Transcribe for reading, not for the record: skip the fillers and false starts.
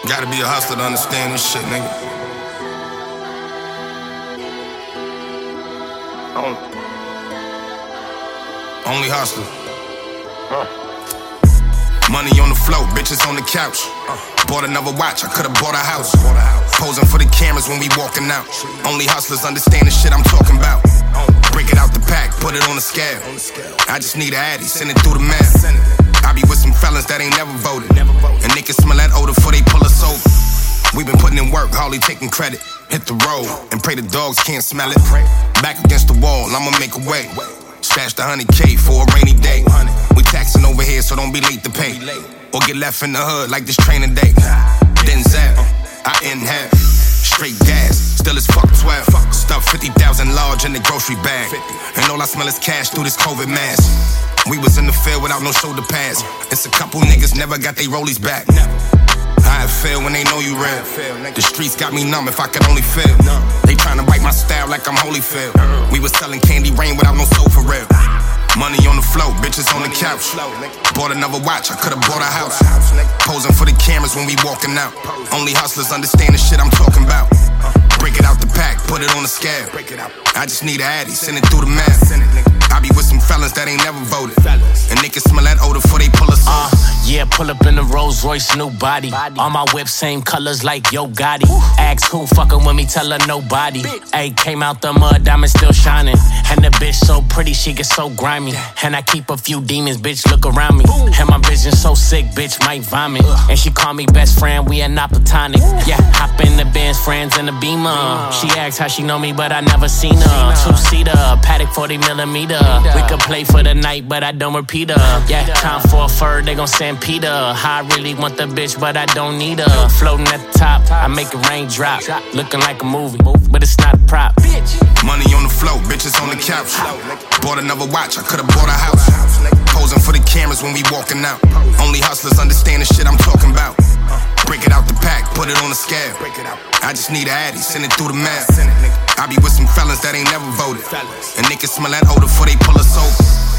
Gotta be a hustler to understand this shit, nigga. Only hustler. Money on the floor, bitches on the couch. Bought another watch, I could've bought a house. Posing for the cameras when we walking out. Only hustlers understand the shit I'm talking about. Break it out the pack, put it on the scale. I just need a addy, send it through the mail. I be with some fellas that ain't never voted, and they can smell that odor before they pull us over. We been putting in work, hardly taking credit. Hit the road and pray the dogs can't smell it. Back against the wall, I'ma make a way. Stashed 100K for a rainy day. We taxing over here, so don't be late to pay. Or get left in the hood like this training day. Then zap, I inhale. Straight gas, still as fuck 12. Stuff 50,000 large in the grocery bag. And all I smell is cash through this COVID mask. We was in the field without no shoulder pads. It's a couple niggas never got they rollies back. How it feel when they know you real. The streets got me numb if I could only feel. They tryna bite my style like I'm Holyfield. We was selling candy rain without no soul for real. Money on the floor, bitches on the couch. Bought another watch, I could've bought a house. Posing for the cameras when we walking out. Only hustlers understand the shit I'm talking about. Break it out the pack, put it on the scale. I just need a addy, send it through the mail. I be with some fellas that ain't never voted, and they can smell that odor before they pull us off. Yeah, pull up in the Rolls Royce, new body. On my whip, same colors like Yo Gotti. Ask who fucking with me, tell her nobody. Ayy, came out the mud, diamond still shining. And the bitch so pretty, she get so grimy. And I keep a few demons, bitch, look around me. And my vision so sick, bitch, might vomit. And she call me best friend, we are not platonic. Yeah, hop in the Benz, friends in the Beamer. She asks how she know me, but I never seen her. Two-seater, Paddock 40mm. We could play for the night, but I don't repeat her. Yeah, time for a fur, they gon' send Peter. I really want the bitch, but I don't need her. Floating at the top, I make it rain drop. Looking like a movie, but it's not a prop. Money on the floor, bitches on the couch. Bought another watch, I could've bought a house. Posing for the cameras when we walking out. Only hustlers understand the shit I'm talking about. Break it out the pack, put it on the scale. I just need a addy, send it through the mail. I be with some fellas that ain't never voted, and they can smell that odor before they pull us over.